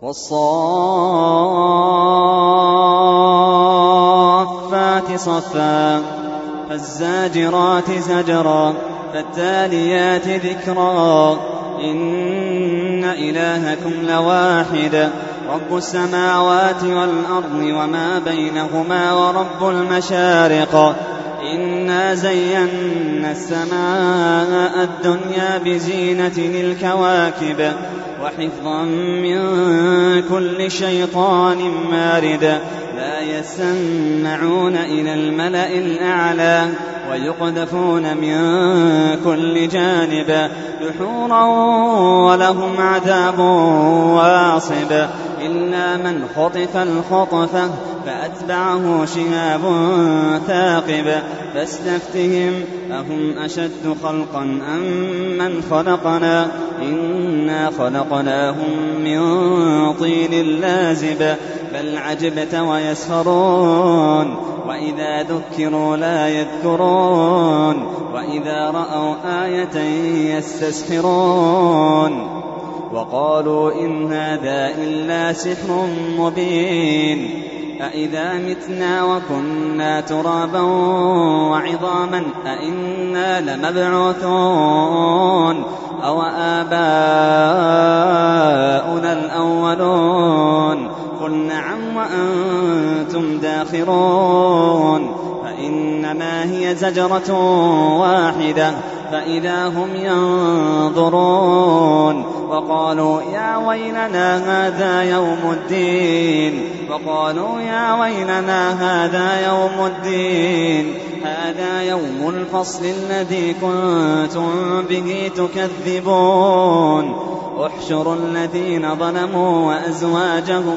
والصافات صفا فالزاجرات زجرا فالتاليات ذكرا إن إلهكم لواحد رب السماوات والأرض وما بينهما ورب المشارق إنا زينا السماء الدنيا بزينة الكواكب وحفظا من كل شيطان مارد لا يسمعون إلى الملأ الأعلى ويقذفون من كل جانب دحورا ولهم عذاب واصب إلا من خطف الخطفة فأتبعه شهاب ثاقب فاستفتهم أهم أشد خلقا أم من خلقنا إنا خلقناهم من طين لازب بل عجبت ويسخرون وإذا ذكروا لا يذكرون وإذا رأوا آية يستسخرون وقالوا إن هذا إلا سحر مبين أإذا متنا وكنا ترابا وعظاما أإنا لمبعوثون أو آباؤنا الأولون قل نعم وأنتم داخرون فإنما هي زجرة واحدة فإذا هم ينظرون وقالوا يا ويلنا هذا يوم الدين هذا يوم الفصل الذي كنتم به تكذبون احشروا الذين ظلموا وأزواجهم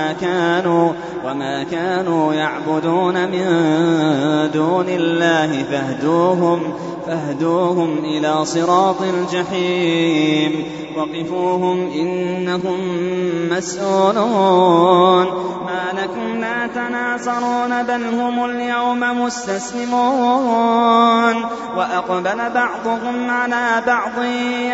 وما كانوا يعبدون من دون الله فاهدوهم إلى صراط الجحيم وقفوهم إنهم مسؤولون ما لكم لا تناصرون بل هم اليوم مستسلمون وأقبل بعضهم على بعض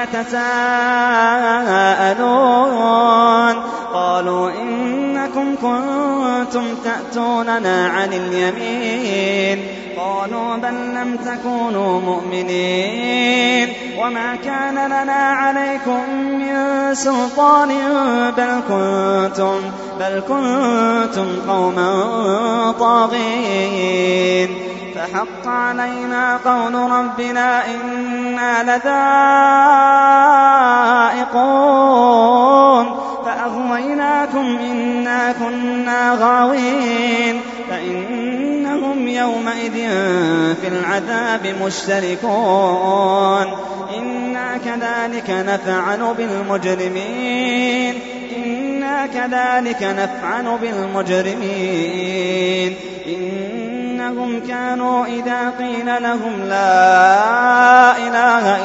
يتساءلون قالوا إنكم كنتم تأتوننا عن اليمين قالوا بل لم تكونوا مؤمنين وما كان لنا عليكم من سلطان بل كنتم قوما طاغين فحق علينا قول ربنا إنا لذائقون فأغويناكم إنا كنا غاوين فإنهم يومئذ في العذاب مشتركون إنا كذلك نفعل بالمجرمين إنهم كانوا إذا قيل لهم لا إله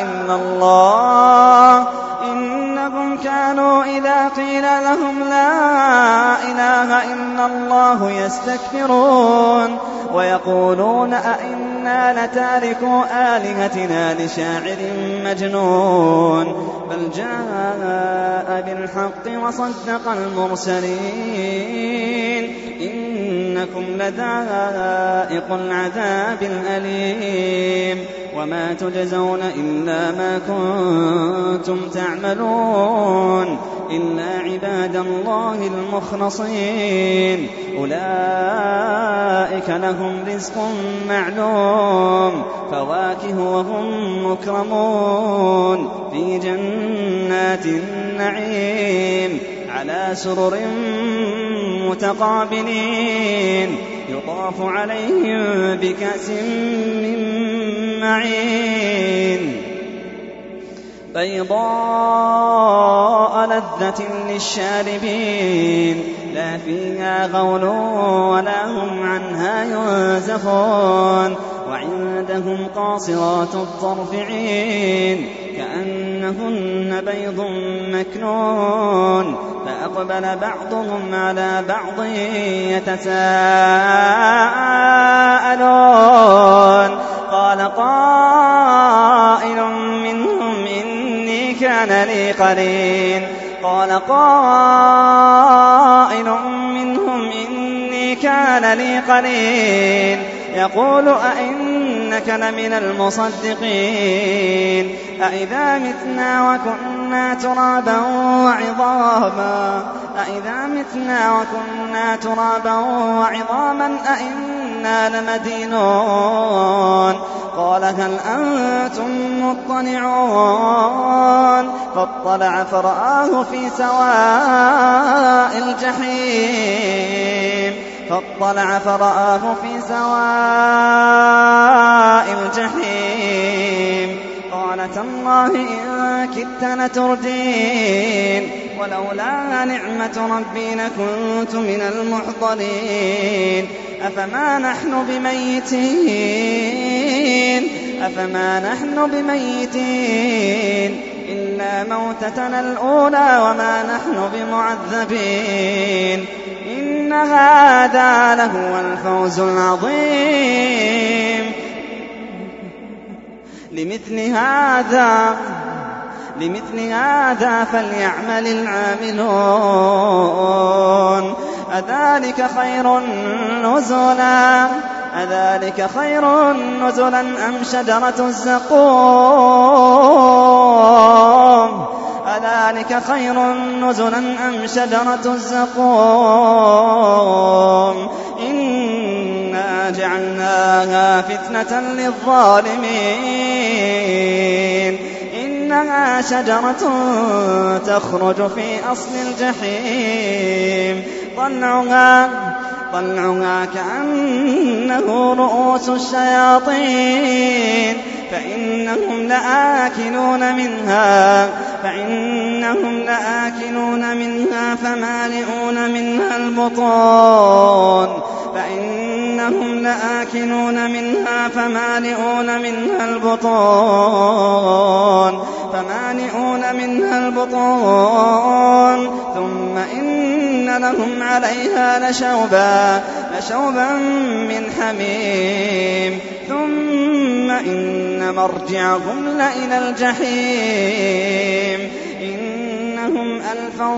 إلا الله يستكبرون ويقولون أئنا لتاركو آلهتنا لشاعر مجنون بل جاء بالحق وصدق المرسلين إنكم لذائق العذاب الأليم وما تجزون إلا ما كنتم تعملون إلا عباد الله المخلصين أولئك لهم رزق معلوم فواكه وهم مكرمون في جنات النعيم على سرر متقابلين يطاف عليهم بكأس من معين بيضاء لذة للشاربين لا فيها غول ولا هم عنها ينزفون وعندهم قاصرات الطرف عين كأنهن بيض مكنون فأقبل بعضهم على بعض يتساءلون قال قائل منهم إني كان لي قرين قال قال قائل منهم إني كان لي قرين يقول أئنك لمن المصدقين أئذا متنا وكنا ترابا وعظاما أئنا لمدينون قال هل أنتم مطلعون فاطلع فرآه في سواء الجحيم قال تالله إن كدت لتردين ولولا نعمة ربي لكنت من المحضرين أفما نحن بميتين إلا موتتنا الأولى وما نحن بمعذبين إن هذا لهو الفوز العظيم لمثل هذا فليعمل العاملون أذلك خير نزلا أم شجرة الزقوم إنا جعلناها فتنة للظالمين إنها شجرة تخرج في أصل الجحيم طلعها كأنه رؤوس الشياطين فإنهم لآكلون منها فمالئون منها البطون ثم إن لهم عليها لشوبا من حميم ثم إن مرجعهم لإلى الجحيم إنهم ألفوا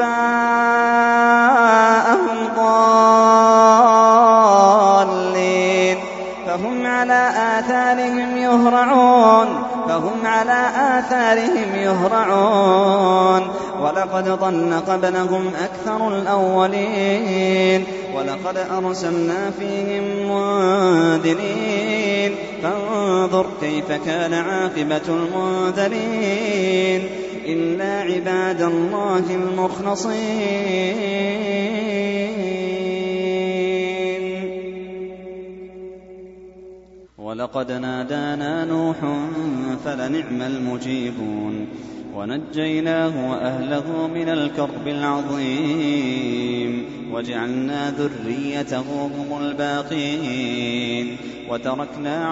آباءهم ضالين فهم على آثارهم يهرعون ولقد ضل قبلهم أكثر الأولين ولقد أرسلنا فيهم منذرين فانظر كيف كان عاقبة المنذرين إلا عباد الله المخلصين ولقد نادانا نوح فلنعم المجيبون ونجيناه وأهله من الكرب العظيم وجعلنا ذريته هم الباقين وتركنا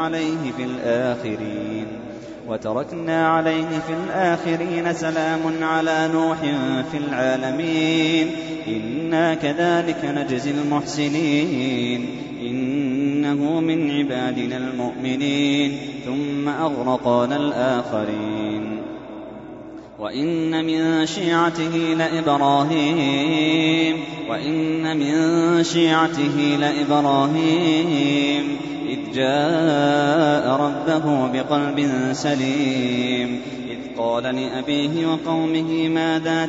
عليه في الآخرين سلام على نوح في العالمين إنا كذلك نجزي المحسنين إنه من عبادنا المؤمنين ثم أغرقنا الآخرين وإن من شيعته لإبراهيم إذ جاء ربه بقلب سليم إذ قال لأبيه وقومه ماذا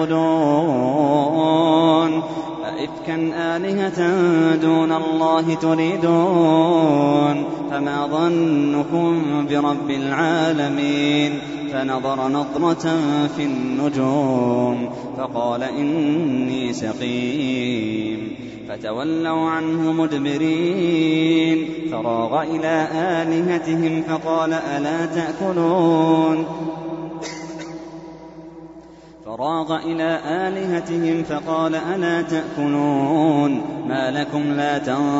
تعبدون أئفكا آلهة دون الله تريدون فما ظنكم برب العالمين فنظر نظرة في النجوم فقال إني سقيم فتولوا عنه مدبرين فراغ إلى آلهتهم فقال ألا تأكلون ما لكم لا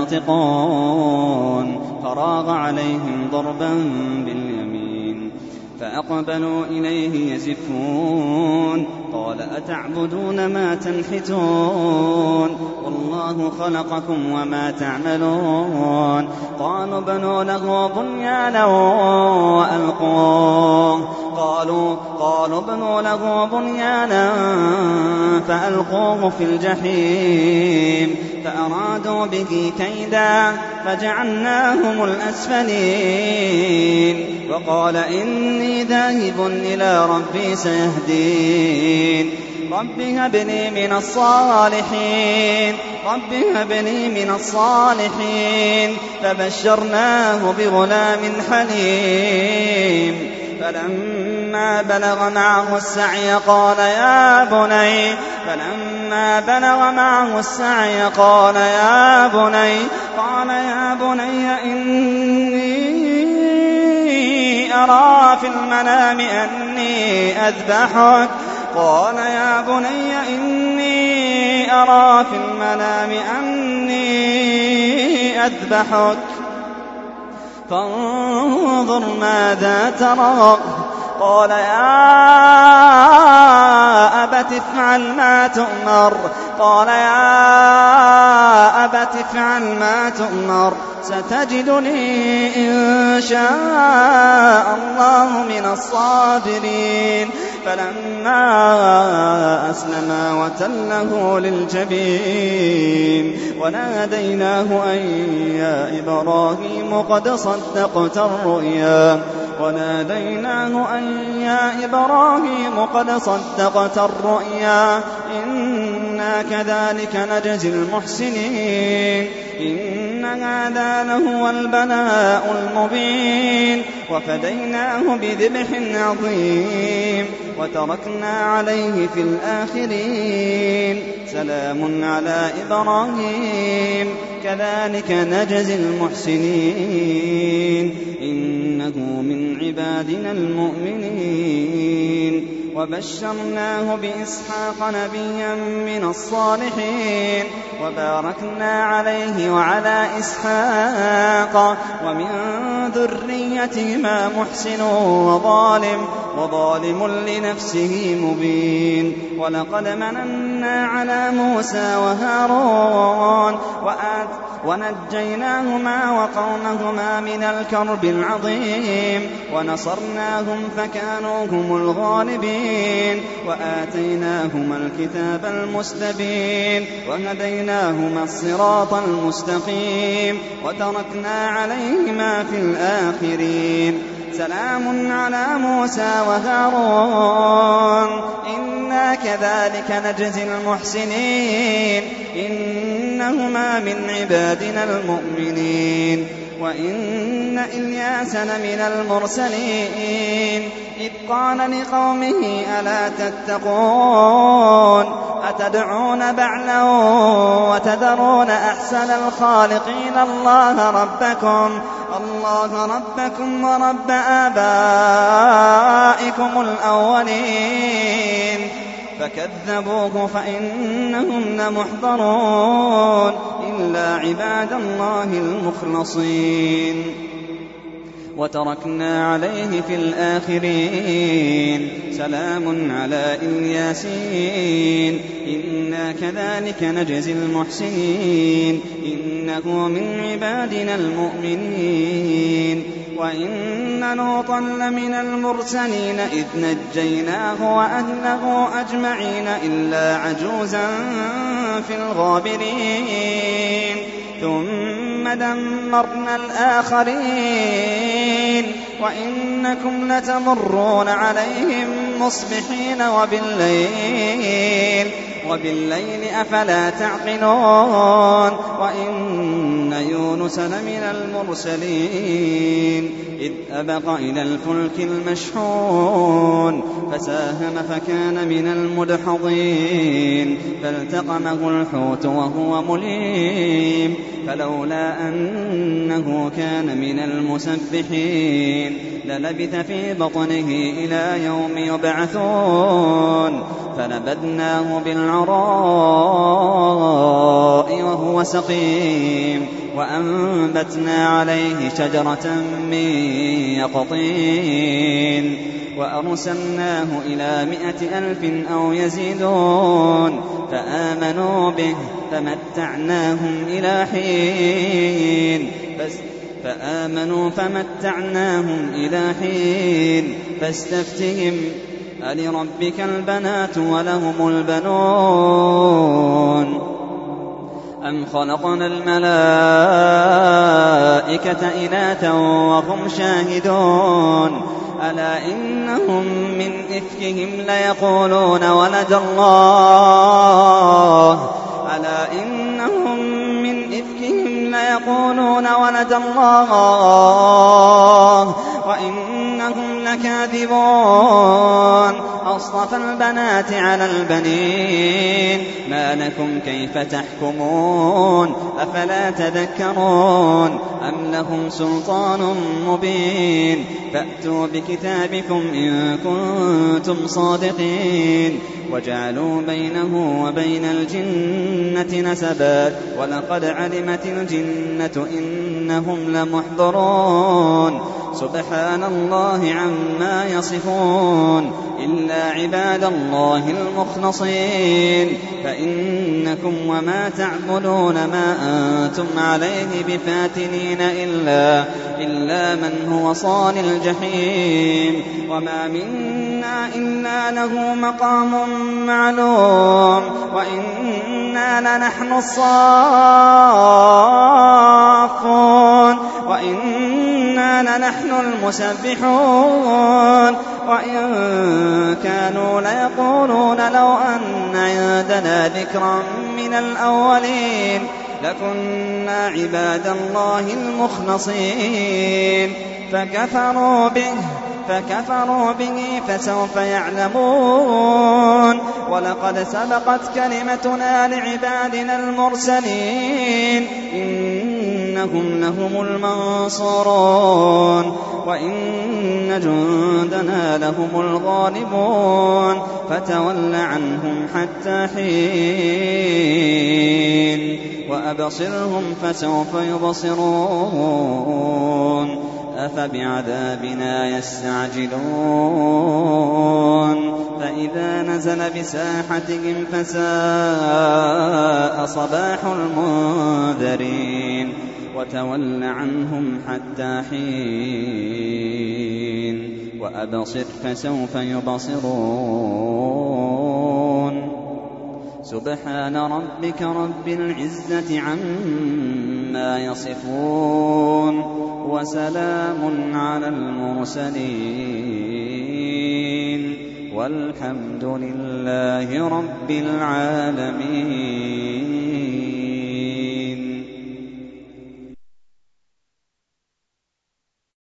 تنطقون فراغ عليهم ضربا باليمين فأقبلوا إليه يزفون قال أتعبدون ما تنحتون والله خلقكم وما تعملون قالوا بنوا له بنيانا فألقوه في الجحيم فأرادوا به كيدا فجعلناهم الأسفلين وقال إني ذاهب إلى ربي سيهدين رب هب لي من الصالحين فبشرناه بغلام حليم فلما بلغ معه السعي قال يا بني إني أرى في المنام أني أذبحك فانظر ماذا ترى قال يا أبت افعل ما تؤمر ستجدني إن شاء الله من الصابرين فلما أسلما وتله للجبين وناديناه أن يا إبراهيم قد صدقت الرؤيا إنا كذلك نجزي المحسنين إن هذا لهو البلاء المبين وفديناه بذبح عظيم وتركنا عليه في الآخرين سلام على إبراهيم كذلك نجزي المحسنين إنه من عبادنا المؤمنين وبشرناه بإسحاق نبيا من الصالحين وباركنا عليه وعلى إسحاق ومن ذريتهما محسن وظالم لنفسه مبين ولقد مننا على موسى وهارون ونجيناهما وقومهما من الكرب العظيم ونصرناهم فكانوا هم الغالبين وآتيناهما الكتاب المستبين وهديناهما الصراط المستقيم وتركنا عليهما في الآخرين سلام على موسى وهارون إنا كذلك نجزي المحسنين إنهما من عبادنا المؤمنين وإن إلياس لمن المرسلين إذ قال لقومه ألا تتقون أتدعون بعلا وتذرون أحسن الخالقين الله ربكم ورب آبائكم الأولين فكذبوه فإنهم لمحضرون إلا عباد الله المخلصين وتركنا عليه في الآخرين سلام على الياسين إنا كذلك نجزي المحسنين إنه من عبادنا المؤمنين وإن لوطا لمن المرسلين إذ نجيناه وأهله أجمعين إلا عجوزا في الغابرين ثم دمرنا الآخرين وإنكم لتمرون عليهم مصبحين وبالليل أفلا تعقلون وإن يونس لمن المرسلين إذ أبق إلى الفلك المشحون فساهم فكان من المدحضين فالتقمه الحوت وهو مليم فلولا أنه كان من المسبحين للبث في بطنه إلى يوم يبعثون فنبذناه بالعراء وهو سقيم وأنبتنا عليه شجرة من يقطين وأرسلناه إلى 100,000 أو يزيدون فآمنوا به فمتعناهم إلى حين فاستفتهم ألربك البنات ولهم البنون أم خلقنا الملائكة إناثا وهم شاهدون ألا إنهم من إفكهم ليقولون ولد الله وإنهم لكاذبون أصطفى البنات على البنين ما لكم كيف تحكمون أفلا تذكرون أم لهم سلطان مبين فأتوا بكتابكم إن كنتم صادقين وجعلوا بينه وبين الجنة نسبا ولقد علمت الجنة إنهم لمحضرون سبحان الله عما يصفون إلا عباد الله المخلصين فإنكم وما تعبدون ما أنتم عليه بفاتنين إلا من هو صال الجحيم وما منا إلا له مقام معلوم وإنا لنحن الصافون وإنا لنحن المسبحون وإن كانوا ليقولون لو أن عندنا ذكرا من الأولين لكنا عباد الله المخلصين فكفروا به فسوف يعلمون ولقد سبقت كلمتنا لعبادنا المرسلين إنهم لهم المنصورون وإن جندنا لهم الغالبون فتول عنهم حتى حين وأبصرهم فسوف يبصرون أفبعذابنا يستعجلون فإذا نزل بساحتهم فساء صباح المنذرين وتول عنهم حتى حين وأبصر فسوف يبصرون سبحان ربك رب العزة عما يصفون وسلام على المرسلين والحمد لله رب العالمين.